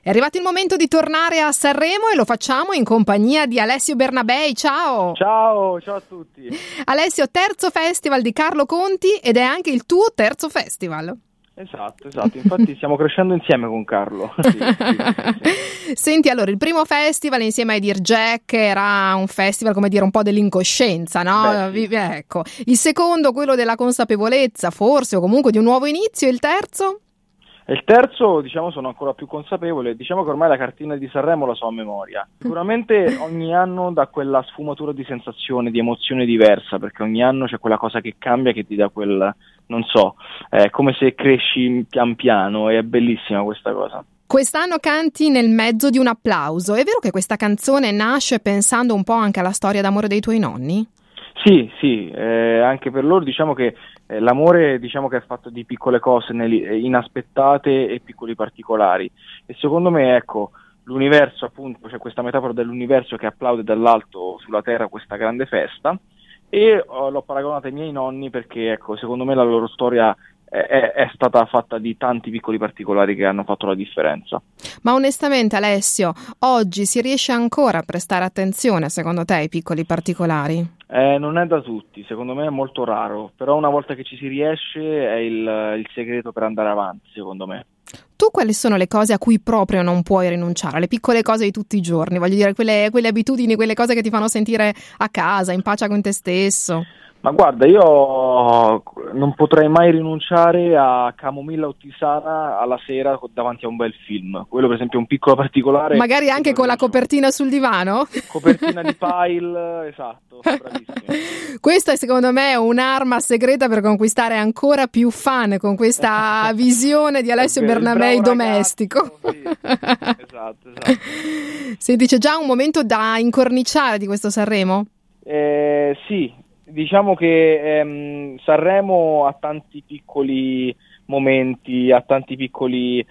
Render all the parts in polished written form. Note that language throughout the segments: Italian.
È arrivato il momento di tornare a Sanremo e lo facciamo in compagnia di Alessio Bernabei. Ciao! Ciao a tutti! Alessio, terzo festival di Carlo Conti ed è anche il tuo terzo festival. Esatto, infatti stiamo crescendo insieme con Carlo. Sì. Senti, allora, il primo festival insieme ai Dear Jack era un festival, come dire, un po' dell'incoscienza, no? Beh, sì. Ecco. Il secondo, quello della consapevolezza, forse, o comunque di un nuovo inizio. Il terzo? E il terzo, diciamo, sono ancora più consapevole. Diciamo che ormai la cartina di Sanremo la so a memoria. Sicuramente ogni anno dà quella sfumatura di sensazione, di emozione diversa, perché ogni anno c'è quella cosa che cambia, che ti dà quel, non so, è come se cresci pian piano, e è bellissima questa cosa. Quest'anno canti nel mezzo di un applauso. È vero che questa canzone nasce pensando un po' anche alla storia d'amore dei tuoi nonni? Sì, anche per loro diciamo che l'amore diciamo che è fatto di piccole cose inaspettate e piccoli particolari, e secondo me, ecco, l'universo, appunto, c'è questa metafora dell'universo che applaude dall'alto sulla terra questa grande festa, e l'ho paragonata ai miei nonni perché, ecco, secondo me la loro storia è stata fatta di tanti piccoli particolari che hanno fatto la differenza. Ma onestamente, Alessio, oggi si riesce ancora a prestare attenzione, secondo te, ai piccoli particolari? Non è da tutti, secondo me è molto raro, però una volta che ci si riesce è il segreto per andare avanti, secondo me. Tu quali sono le cose a cui proprio non puoi rinunciare? Le piccole cose di tutti i giorni, voglio dire, quelle abitudini, quelle cose che ti fanno sentire a casa, in pace con te stesso. Ma guarda, io non potrei mai rinunciare a camomilla o tisana alla sera davanti a un bel film. Quello, per esempio, è un piccolo particolare. Magari anche con la copertina sul divano? Copertina di Pile, esatto, bravissimo. Questa è, secondo me, un'arma segreta per conquistare ancora più fan con questa visione di Alessio Bernabei domestico. Ragazzo, sì. Esatto. Senti, c'è già un momento da incorniciare di questo Sanremo? Sì. Diciamo che Sanremo ha tanti piccoli momenti, ha tanti piccoli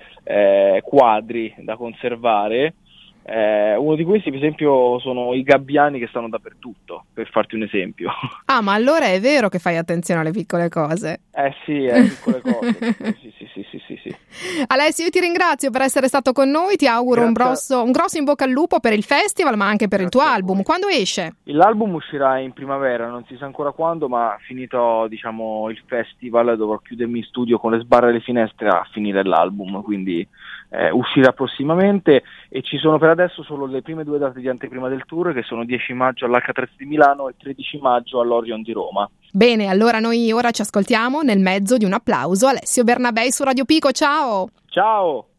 quadri da conservare. Uno di questi, per esempio, sono i gabbiani che stanno dappertutto, per farti un esempio. Ah, ma allora è vero che fai attenzione alle piccole cose. Sì, piccole cose. Sì. Alessio, io ti ringrazio per essere stato con noi, ti auguro un grosso in bocca al lupo per il festival, ma anche per il tuo album. Quando esce? L'album uscirà in primavera, non si sa ancora quando, ma finito, diciamo, il festival dovrò chiudermi in studio con le sbarre e le finestre a finire l'album, quindi uscirà prossimamente, e ci sono per adesso solo le prime 2 date di anteprima del tour, che sono 10 maggio all'H3 di Milano e 13 maggio all'Orion di Roma. Bene, allora noi ora ci ascoltiamo nel mezzo di un applauso Alessio Bernabei su Radio Pico. Ciao! Ciao!